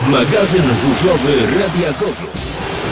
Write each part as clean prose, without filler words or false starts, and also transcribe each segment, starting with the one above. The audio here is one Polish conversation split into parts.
Magazyn żużlowy Radia Gorzów.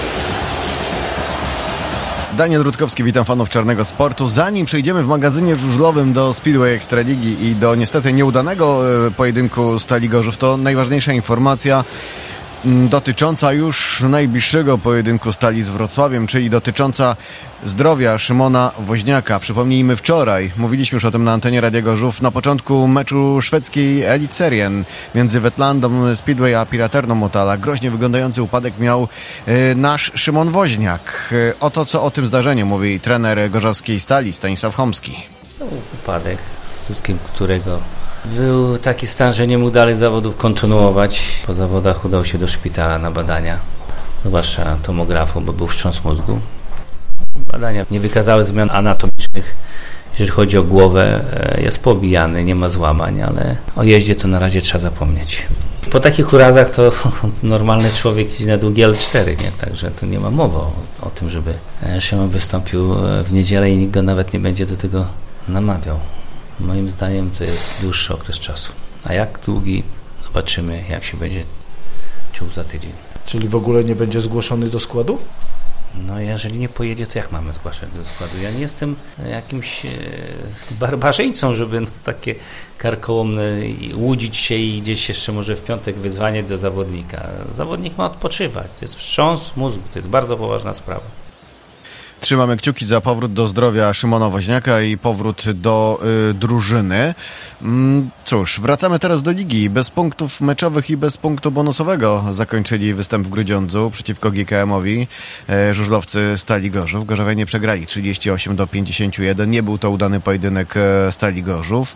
Daniel Rutkowski, witam fanów czarnego sportu. Zanim przejdziemy w magazynie żużlowym do Speedway Ekstraligi i do niestety nieudanego pojedynku Stali Gorzów, to najważniejsza informacja dotycząca już najbliższego pojedynku Stali z Wrocławiem, czyli dotycząca zdrowia Szymona Woźniaka. Przypomnijmy, wczoraj mówiliśmy już o tym na antenie Radia Gorzów, na początku meczu szwedzkiej Elitserien między Wetlandą Speedway a Piraterną Motala. Groźnie wyglądający upadek miał nasz Szymon Woźniak. Oto co o tym zdarzeniu mówi trener gorzowskiej Stali Stanisław Chomski. Upadek, skutkiem którego był taki stan, że nie mógł dalej zawodów kontynuować. Po zawodach udał się do szpitala na badania, zwłaszcza tomografu, bo był wstrząs mózgu. Badania nie wykazały zmian anatomicznych. Jeżeli chodzi o głowę, jest pobijany, nie ma złamań, ale o jeździe to na razie trzeba zapomnieć. Po takich urazach to normalny człowiek idzie na długie L4, nie? Także tu nie ma mowy o tym, żeby Szymon wystąpił w niedzielę i nikt go nawet nie będzie do tego namawiał. Moim zdaniem to jest dłuższy okres czasu. A jak długi, zobaczymy, jak się będzie czuł za tydzień. Czyli w ogóle nie będzie zgłoszony do składu? No jeżeli nie pojedzie, to jak mamy zgłaszać do składu? Ja nie jestem jakimś barbarzyńcą, żeby takie karkołomne łudzić się i gdzieś jeszcze może w piątek wyzwanie do zawodnika. Zawodnik ma odpoczywać. To jest wstrząs mózgu. To jest bardzo poważna sprawa. Trzymamy kciuki za powrót do zdrowia Szymona Woźniaka i powrót do drużyny. Cóż, wracamy teraz do ligi. Bez punktów meczowych i bez punktu bonusowego zakończyli występ w Grudziądzu przeciwko GKM-owi żużlowcy Stali Gorzów. Gorzowianie przegrali 38-51. Nie był to udany pojedynek Stali Gorzów.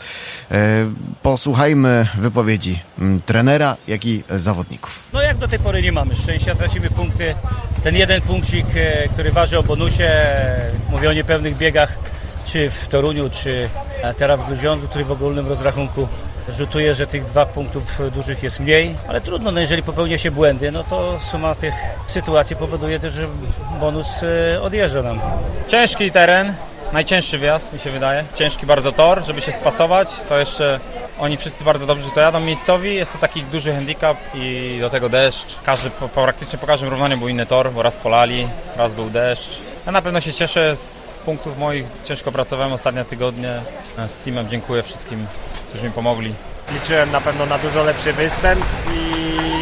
Posłuchajmy wypowiedzi trenera, jak i zawodników. No jak do tej pory nie mamy szczęścia, tracimy punkty. Ten jeden punkcik, który waży o bonusie, mówię o niepewnych biegach, czy w Toruniu, czy teraz w Grudziądzu, który w ogólnym rozrachunku rzutuje, że tych 2 punktów dużych jest mniej, ale trudno, no jeżeli popełnia się błędy, no to suma tych sytuacji powoduje też, że bonus odjeżdża nam. Ciężki teren, najcięższy wjazd mi się wydaje, ciężki bardzo tor, żeby się spasować, to jeszcze oni wszyscy bardzo dobrze to jadą miejscowi, jest to taki duży handicap i do tego deszcz, praktycznie po każdym równaniu był inny tor, bo raz polali, raz był deszcz. Ja na pewno się cieszę z punktów moich, ciężko pracowałem ostatnie tygodnie z teamem, dziękuję wszystkim, którzy mi pomogli. Liczyłem na pewno na dużo lepszy występ i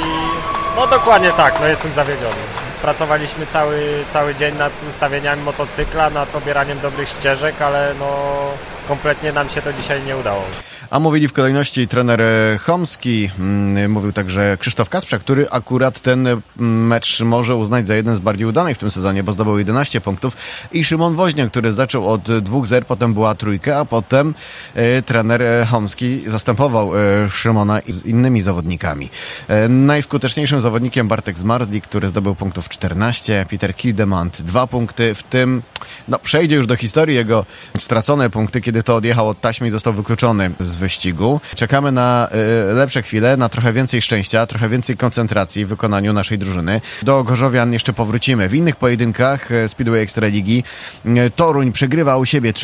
no dokładnie tak, no jestem zawiedziony. Pracowaliśmy cały dzień nad ustawieniami motocykla, nad obieraniem dobrych ścieżek, ale no kompletnie nam się to dzisiaj nie udało. A mówili w kolejności trener Chomski, mówił także Krzysztof Kasprzak, który akurat ten mecz może uznać za jeden z bardziej udanych w tym sezonie, bo zdobył 11 punktów, i Szymon Woźniak, który zaczął od 2-0, potem była trójka, a potem trener Chomski zastępował Szymona z innymi zawodnikami. Najskuteczniejszym zawodnikiem Bartek Zmarzlik, który zdobył punktów 14, Peter Kildemand 2 punkty, w tym przejdzie już do historii jego stracone punkty, kiedy to odjechał od taśmy i został wykluczony z wyścigu. Czekamy na lepsze chwile, na trochę więcej szczęścia, trochę więcej koncentracji w wykonaniu naszej drużyny. Do Gorzowian jeszcze powrócimy. W innych pojedynkach Speedway Ekstraligi Toruń przegrywa u siebie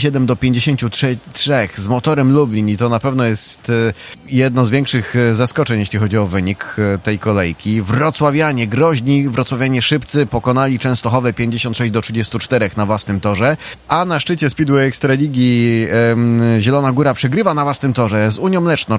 37-53 z Motorem Lublin i to na pewno jest jedno z większych zaskoczeń, jeśli chodzi o wynik tej kolejki. Wrocławianie groźni, wrocławianie szybcy pokonali Częstochowę 56-34 na własnym torze, a na szczycie Speedway Ekstraligi Zielona Góra przegrywa na własnym torze z Unią Leszno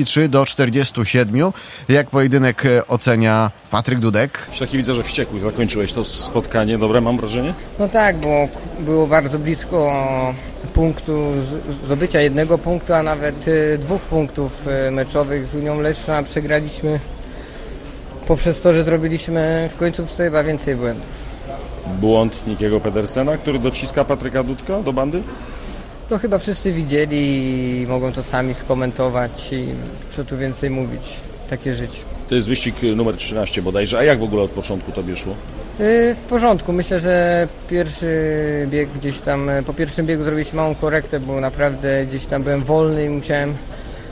43-47. Jak pojedynek ocenia Patryk Dudek? Taki widzę, że wściekły zakończyłeś to spotkanie. Dobre mam wrażenie? No tak, bo było bardzo blisko punktu, zdobycia 1 punktu, a nawet 2 punktów meczowych z Unią Leszno, a przegraliśmy poprzez to, że zrobiliśmy w końcówce chyba więcej błędów. Błąd Nikiego Pedersena, który dociska Patryka Dudka do bandy? To chyba wszyscy widzieli i mogą to sami skomentować i co tu więcej mówić, takie życie. To jest wyścig numer 13 bodajże, a jak w ogóle od początku tobie szło? W porządku, myślę, że pierwszy bieg gdzieś tam, po pierwszym biegu zrobiliśmy małą korektę, bo naprawdę gdzieś tam byłem wolny i musiałem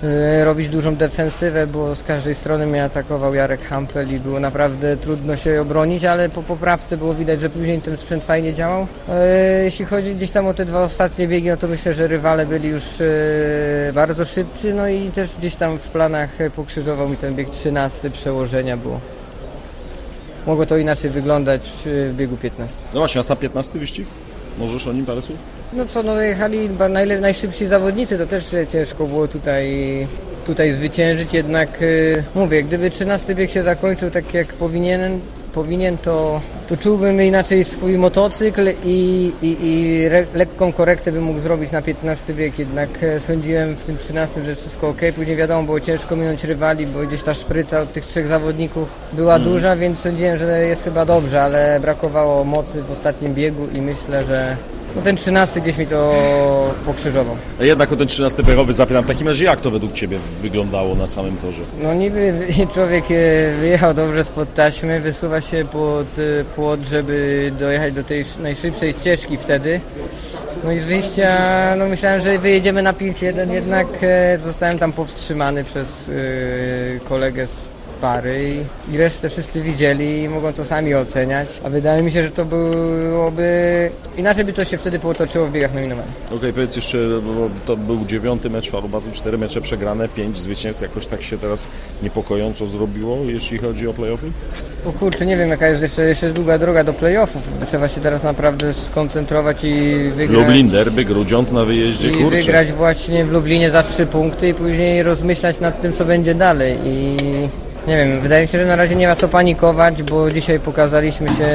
robić dużą defensywę, bo z każdej strony mnie atakował Jarek Hampel i było naprawdę trudno się obronić, ale po poprawce było widać, że później ten sprzęt fajnie działał. Jeśli chodzi gdzieś tam o te 2 ostatnie biegi, no to myślę, że rywale byli już bardzo szybcy, no i też gdzieś tam w planach pokrzyżował mi ten bieg 13 przełożenia, bo mogło to inaczej wyglądać w biegu 15. No właśnie, a sam 15 wyścig? Możesz o nim parę słów? No co, no jechali najszybsi zawodnicy, to też ciężko było tutaj zwyciężyć, jednak mówię, gdyby 13 bieg się zakończył tak jak powinien, to czułbym inaczej swój motocykl i lekką korektę bym mógł zrobić na 15 bieg, jednak sądziłem w tym 13, że wszystko ok. Później wiadomo, było ciężko minąć rywali, bo gdzieś ta szpryca od tych 3 zawodników była duża, więc sądziłem, że jest chyba dobrze, ale brakowało mocy w ostatnim biegu i myślę, że no ten 13 gdzieś mi to pokrzyżował. A jednak o ten 13 pechowy zapytam, w takim razie jak to według Ciebie wyglądało na samym torze? No niby człowiek wyjechał dobrze spod taśmy, wysuwa się pod płot, żeby dojechać do tej najszybszej ścieżki wtedy. No i z wyjścia, no myślałem, że wyjedziemy na 5-1, jednak zostałem tam powstrzymany przez kolegę z pary i resztę wszyscy widzieli i mogą to sami oceniać, a wydaje mi się, że to byłoby inaczej by to się wtedy potoczyło w biegach nominowanych. Okej, powiedz jeszcze, bo to był 9. mecz Falubazu, 4 mecze przegrane, 5 zwycięstw, jakoś tak się teraz niepokojąco zrobiło, jeśli chodzi o play-offy? O kurczę, nie wiem jaka jest jeszcze długa droga do play-offów, trzeba się teraz naprawdę skoncentrować i wygrać. Lublin, derby, Grudziądz na wyjeździe, i wygrać właśnie w Lublinie za 3 punkty i później rozmyślać nad tym, co będzie dalej i nie wiem, wydaje mi się, że na razie nie ma co panikować, bo dzisiaj pokazaliśmy się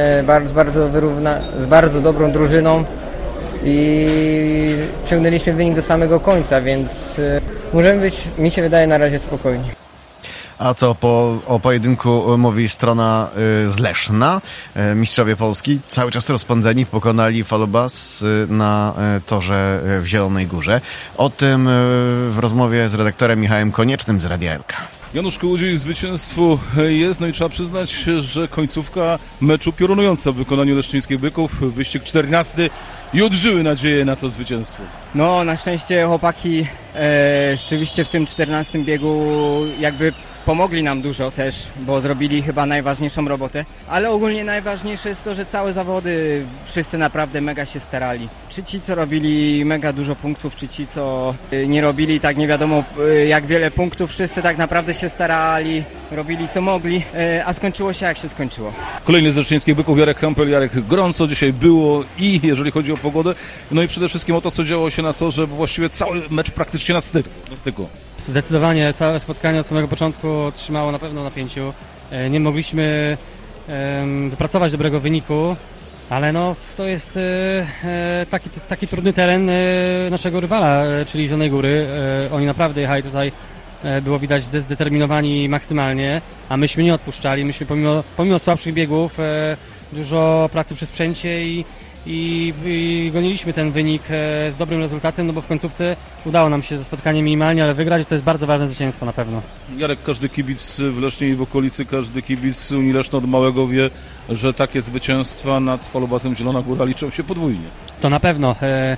z bardzo dobrą drużyną i ciągnęliśmy wynik do samego końca, więc możemy być, mi się wydaje, na razie spokojni. A co o pojedynku mówi strona z Leszna? Mistrzowie Polski cały czas rozpędzeni pokonali Falubaz na torze w Zielonej Górze. O tym w rozmowie z redaktorem Michałem Koniecznym z Radia Elka. Janusz Kołodziej, zwycięstwo jest, no i trzeba przyznać, że końcówka meczu piorunująca w wykonaniu leszczyńskich byków, wyścig 14 i odżyły nadzieję na to zwycięstwo. No, na szczęście chłopaki rzeczywiście w tym 14 biegu jakby pomogli nam dużo też, bo zrobili chyba najważniejszą robotę, ale ogólnie najważniejsze jest to, że całe zawody wszyscy naprawdę mega się starali. Czy ci, co robili mega dużo punktów, czy ci, co nie robili tak nie wiadomo jak wiele punktów, wszyscy tak naprawdę się starali, robili co mogli, a skończyło się jak się skończyło. Kolejny z leszczyńskich byków, Jarek Hampel. Jarek, gorąco dzisiaj było i jeżeli chodzi o pogodę, no i przede wszystkim o to, co działo się na torze, bo właściwie cały mecz praktycznie na styku. Zdecydowanie całe spotkanie od samego początku trzymało na pewno napięciu. Nie mogliśmy wypracować dobrego wyniku, ale no to jest taki trudny teren naszego rywala, czyli Zielonej Góry. Oni naprawdę jechali tutaj, było widać, zdeterminowani maksymalnie, a myśmy nie odpuszczali. Myśmy pomimo słabszych biegów dużo pracy przy sprzęcie i goniliśmy ten wynik z dobrym rezultatem, no bo w końcówce udało nam się to spotkanie minimalnie, ale wygrać to jest bardzo ważne zwycięstwo na pewno. Jarek, każdy kibic w Lesznie i w okolicy, każdy kibic Unii Leszno od małego wie, że takie zwycięstwa nad Falubazem Zielona Góra liczą się podwójnie. To na pewno.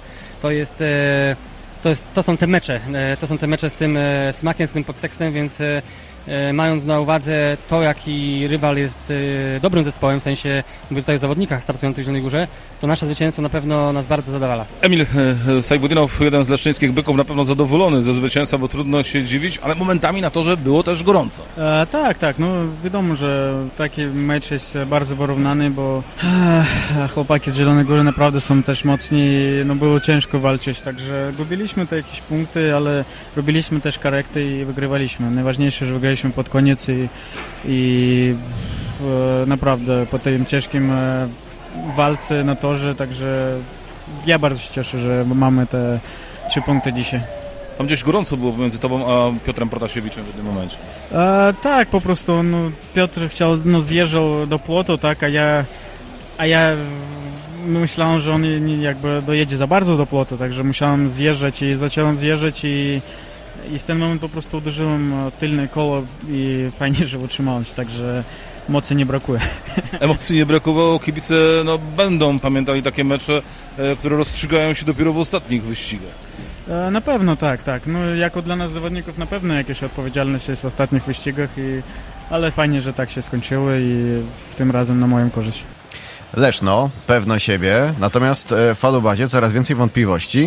To są te mecze z tym smakiem, z tym podtekstem, więc mając na uwadze to, jaki rywal jest dobrym zespołem, w sensie mówię tutaj o zawodnikach startujących w Zielonej Górze, to nasze zwycięstwo na pewno nas bardzo zadowala. Emil Sajbudinow, jeden z leszczyńskich byków, na pewno zadowolony ze zwycięstwa, bo trudno się dziwić, ale momentami na torze było też gorąco. Tak, no wiadomo, że taki mecz jest bardzo porównany, bo chłopaki z Zielonej Góry naprawdę są też mocni, no było ciężko walczyć, także gubiliśmy te jakieś punkty, ale robiliśmy też korekty i wygrywaliśmy. Najważniejsze, że wygraliśmy pod koniec i naprawdę po tym ciężkim walce na torze, także ja bardzo się cieszę, że mamy te 3 punkty dzisiaj. Tam gdzieś gorąco było pomiędzy tobą a Piotrem Protasiewiczem w jednym momencie. Tak, po prostu Piotr zjeżdżał do płotu, tak, a ja myślałem, że on jakby dojedzie za bardzo do płotu, także musiałem zjeżdżać i zacząłem zjeżdżać i w ten moment po prostu uderzyłem tylne koło i fajnie, że utrzymałem się, także mocy nie brakuje. Emocji nie brakowało, kibice będą pamiętali takie mecze, które rozstrzygają się dopiero w ostatnich wyścigach. Na pewno tak. No, jako dla nas zawodników na pewno jakaś odpowiedzialność jest w ostatnich wyścigach, ale fajnie, że tak się skończyło i w tym razem na moją korzyść. Leszno, pewno siebie, natomiast w Falubazie coraz więcej wątpliwości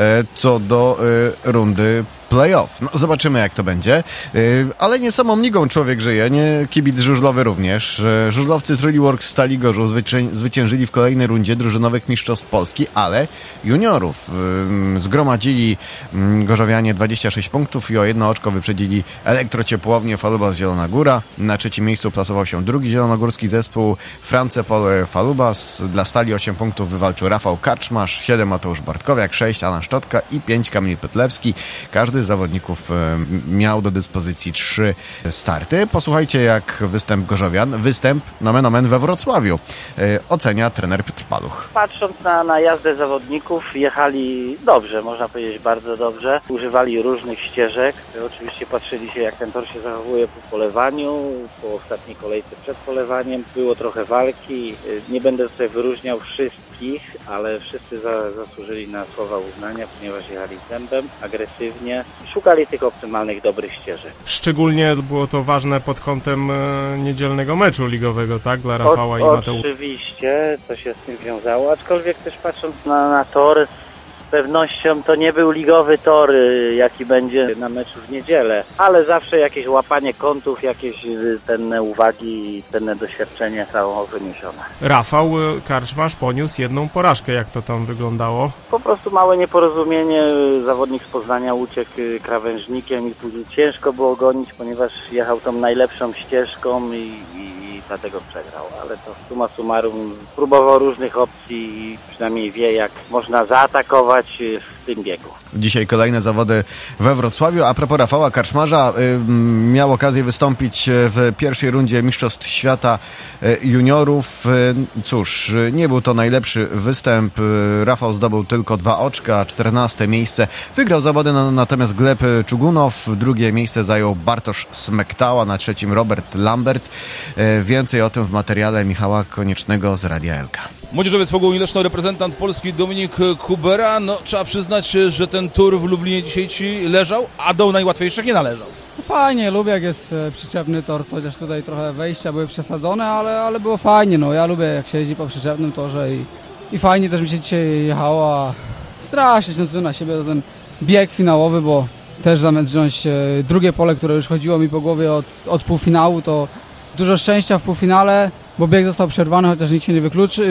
co do rundy play-off. No, zobaczymy, jak to będzie. Ale nie samą ligą człowiek żyje, nie kibic żużlowy również. Żużlowcy Trójworks Stali Gorzów zwyciężyli w kolejnej rundzie drużynowych mistrzostw Polski, ale juniorów zgromadzili gorzowianie 26 punktów i o 1 oczko wyprzedzili Elektrociepłownię Falubas Zielona Góra. Na trzecim miejscu plasował się drugi zielonogórski zespół France Power Falubas. Dla Stali 8 punktów wywalczył Rafał Karczmarz, 7 Mateusz Bartkowiak, 6 Alan Szczotka i 5 Kamil Pytlewski. Każdy z zawodników miał do dyspozycji 3 starty. Posłuchajcie, jak występ gorzowian, nomen omen we Wrocławiu, ocenia trener Piotr Paluch. Patrząc na jazdę zawodników, jechali dobrze, można powiedzieć bardzo dobrze. Używali różnych ścieżek. Oczywiście patrzyli się, jak ten tor się zachowuje po polewaniu, po ostatniej kolejce przed polewaniem. Było trochę walki. Nie będę tutaj wyróżniał wszystkich, ale wszyscy zasłużyli na słowa uznania, ponieważ jechali tempem, agresywnie. Szukali tych optymalnych, dobrych ścieżek. Szczególnie było to ważne pod kątem niedzielnego meczu ligowego, tak? Dla Rafała i Mateusza. Oczywiście, to się z tym wiązało, aczkolwiek też patrząc na tor, z pewnością to nie był ligowy tor, jaki będzie na meczu w niedzielę, ale zawsze jakieś łapanie kątów, jakieś cenne uwagi i cenne doświadczenie zostało wyniesione. Rafał Karczmarz poniósł 1 porażkę, jak to tam wyglądało? Po prostu małe nieporozumienie, zawodnik z Poznania uciekł krawężnikiem i później ciężko było gonić, ponieważ jechał tą najlepszą ścieżką i dlatego przegrał, ale to summa summarum próbował różnych opcji i przynajmniej wie, jak można zaatakować w tym biegu. Dzisiaj kolejne zawody we Wrocławiu. A propos Rafała Karczmarza, miał okazję wystąpić w pierwszej rundzie Mistrzostw Świata Juniorów. Cóż, nie był to najlepszy występ. Rafał zdobył tylko 2 oczka, 14 miejsce. Wygrał zawody natomiast Gleb Czugunow. Drugie miejsce zajął Bartosz Smektała, na trzecim Robert Lambert. Więcej o tym w materiale Michała Koniecznego z Radia Elka. Młodzieżowiec Pogoń Leszno, reprezentant Polski Dominik Kubera. No, trzeba przyznać, że ten tor w Lublinie dzisiaj ci leżał, a do najłatwiejszych nie należał. Fajnie, lubię jak jest przyczepny tor, chociaż tutaj trochę wejścia były przesadzone, ale było fajnie. No, ja lubię jak się jeździ po przyczepnym torze i fajnie też mi się dzisiaj jechało, a strasznie się na siebie ten bieg finałowy, bo też zamiast wziąć drugie pole, które już chodziło mi po głowie od półfinału, to dużo szczęścia w półfinale, bo bieg został przerwany, chociaż nikt się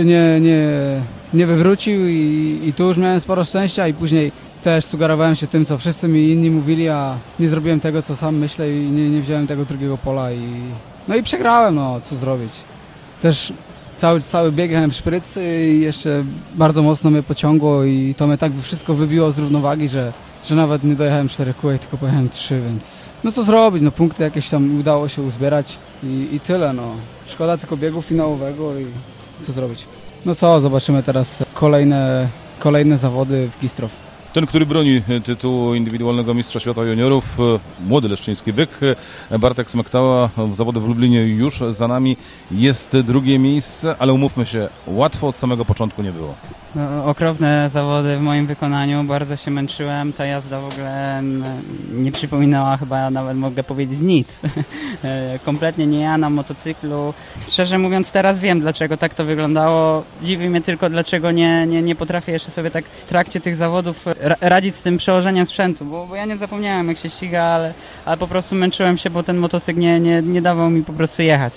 nie wywrócił i tu już miałem sporo szczęścia i później też sugerowałem się tym, co wszyscy mi inni mówili, a nie zrobiłem tego, co sam myślę i nie wziąłem tego drugiego pola i przegrałem, no co zrobić. Też cały bieg jechałem w szprycy i jeszcze bardzo mocno mnie pociągło i to mnie tak wszystko wybiło z równowagi, że nawet nie dojechałem 4 kółek, tylko pojechałem 3, więc no co zrobić, no punkty jakieś tam udało się uzbierać i tyle, no. Szkoda tylko biegu finałowego i co zrobić. No co, zobaczymy teraz kolejne zawody w Gistrow. Ten, który broni tytułu indywidualnego mistrza świata juniorów, młody leszczyński byk, Bartek Smektała, zawody w Lublinie już za nami, jest drugie miejsce, ale umówmy się, łatwo od samego początku nie było. No, okropne zawody w moim wykonaniu, bardzo się męczyłem, ta jazda w ogóle nie przypominała chyba nawet, mogę powiedzieć, nic. Kompletnie nie ja na motocyklu. Szczerze mówiąc, teraz wiem, dlaczego tak to wyglądało. Dziwi mnie tylko, dlaczego nie potrafię jeszcze sobie tak w trakcie tych zawodów radzić z tym przełożeniem sprzętu, bo ja nie zapomniałem, jak się ściga, ale po prostu męczyłem się, bo ten motocykl nie dawał mi po prostu jechać.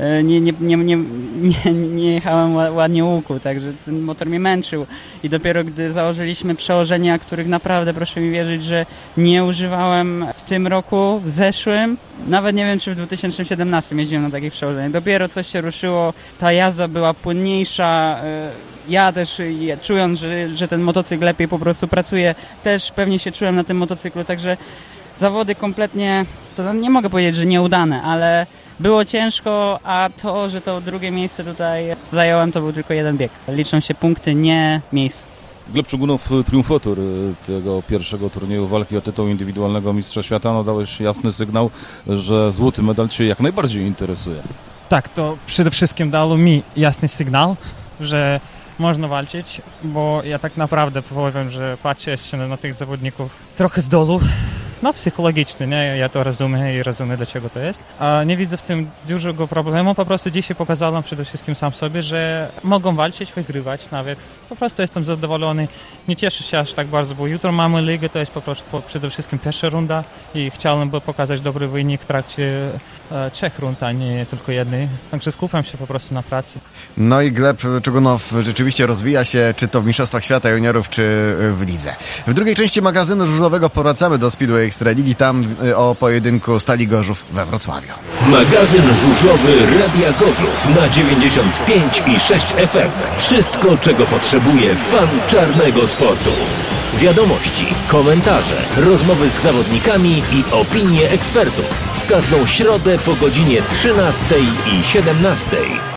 Nie jechałem ładnie łuku, także ten motor mnie męczył i dopiero gdy założyliśmy przełożenia, których naprawdę, proszę mi wierzyć, że nie używałem w tym roku, w zeszłym, nawet nie wiem, czy w 2017 jeździłem na takich przełożeniach. Dopiero coś się ruszyło, ta jazda była płynniejsza, ja też czując, że ten motocykl lepiej po prostu pracuje, też pewnie się czułem na tym motocyklu, także zawody kompletnie, to nie mogę powiedzieć, że nieudane, ale było ciężko, a to, że to drugie miejsce tutaj zająłem, to był tylko jeden bieg. Liczą się punkty, nie miejsce. Gleb Czugunow, triumfator tego pierwszego turnieju walki o tytuł indywidualnego mistrza świata, no dałeś jasny sygnał, że złoty medal Cię jak najbardziej interesuje. Tak, to przede wszystkim dało mi jasny sygnał, że można walczyć, bo ja tak naprawdę powiem, że patrzę jeszcze na tych zawodników trochę z dolu. No psychologiczny, nie? Ja to rozumiem i rozumiem, dlaczego to jest. A nie widzę w tym dużego problemu, po prostu dzisiaj pokazałem przede wszystkim sam sobie, że mogą walczyć, wygrywać nawet. Po prostu jestem zadowolony, nie cieszę się aż tak bardzo, bo jutro mamy ligę, to jest po prostu przede wszystkim pierwsza runda i chciałem pokazać dobry wynik w trakcie 3 rund, a nie tylko jednej. Także skupiam się po prostu na pracy. No i Gleb Czugunow rzeczywiście rozwija się, czy to w Mistrzostwach Świata Juniorów, czy w lidze. W drugiej części magazynu żużlowego powracamy do Speedway Ekstraligi, tam o pojedynku Stali Gorzów we Wrocławiu. Magazyn żużlowy Radia Gorzów na 95,6 FM. Wszystko, czego potrzebuje fan czarnego sportu. Wiadomości, komentarze, rozmowy z zawodnikami i opinie ekspertów. W każdą środę po godzinie 13 i 17.